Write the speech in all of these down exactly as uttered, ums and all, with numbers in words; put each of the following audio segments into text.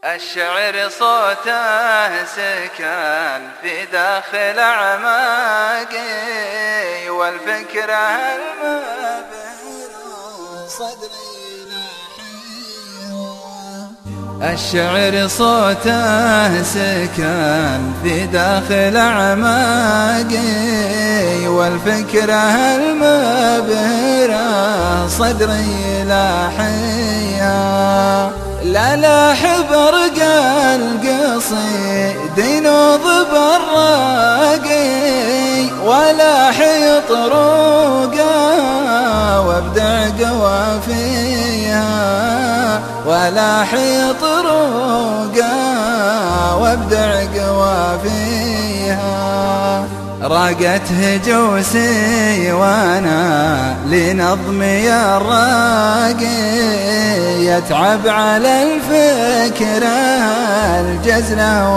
الشعر صوته سكن في داخل أعماقي، والفكرة المبهر صدري ناحيه. الشعر صوته سكن في داخل أعماقي، والفكرة المبهرة صدري لاحية. لا لاح برق القصيد ينوض بالراقي، ولا حيط روقه وابدع قوافيها، ولا حيط روقه وابدع قوافيها. راقت هجوسي وانا لنظمي الراقي، يتعب على الفكرة الجزلة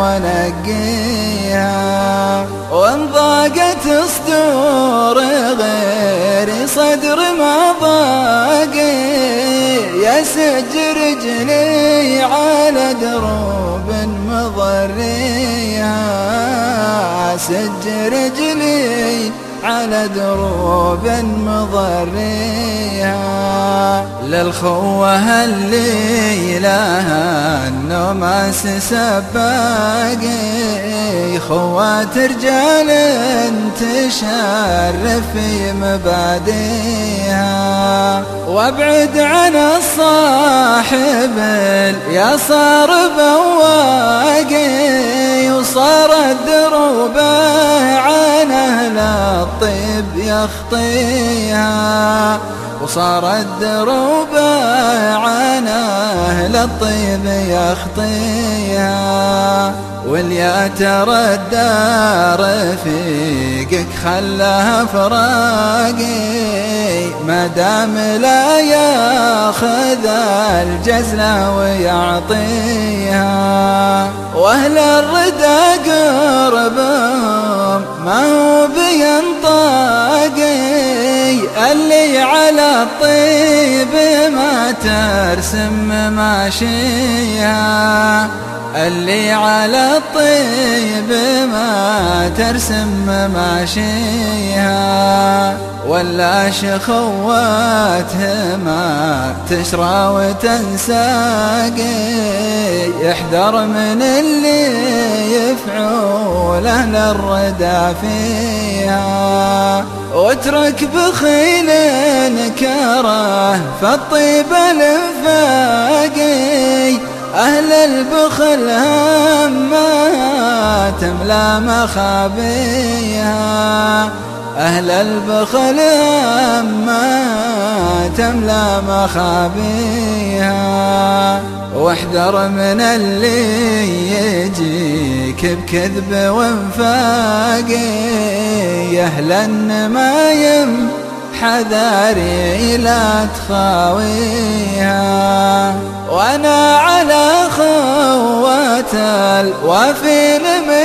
ونقيها. وان ضاقت صدور غيري صدر ما ضاقي، يسج رجلي على دروب مضريها، سج رجلي على دروب مضريها. للخوة اللي لها النوماس سباقي، خوات رجال تشرف في مبادئها. وابعد عن الصاحب اليسار بواقي، وصار الدروب عن أهل الطيب يخطيها، وصار الدروب عن أهل الطيب يخطيها. واليا ترى الدار رفيقك خلاها فراقي، ما دام لا ياخذ الجزلة ويعطيها. واهل الردى قربهم ما هو بينطاقي، اللي على الطيب ما ترسم ماشيها، اللي على الطيب ما ترسم ماشيها. ولا شخواتها ما تشرى وتنساقي، احذر من اللي يفعول أهل الردى فيها. واترك بخيل كره فالطيب الانفاقي، أهل البخل همها تملى مخابيها، أهل البخل همها تملى مخابيها. واحذر من اللي يجيك بكذب وانفاقي، يهلا ما يم حذاري لا تخاويها. وانا على خوات الوافين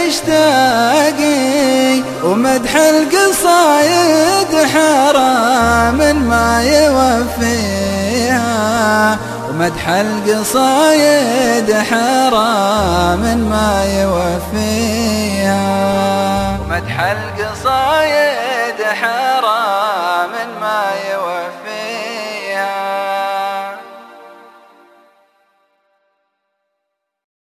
مشتاقي، ومدح القصايد حرام ما يوفيها، ومدح القصايد حرام ما يوفيها، ومدح القصايد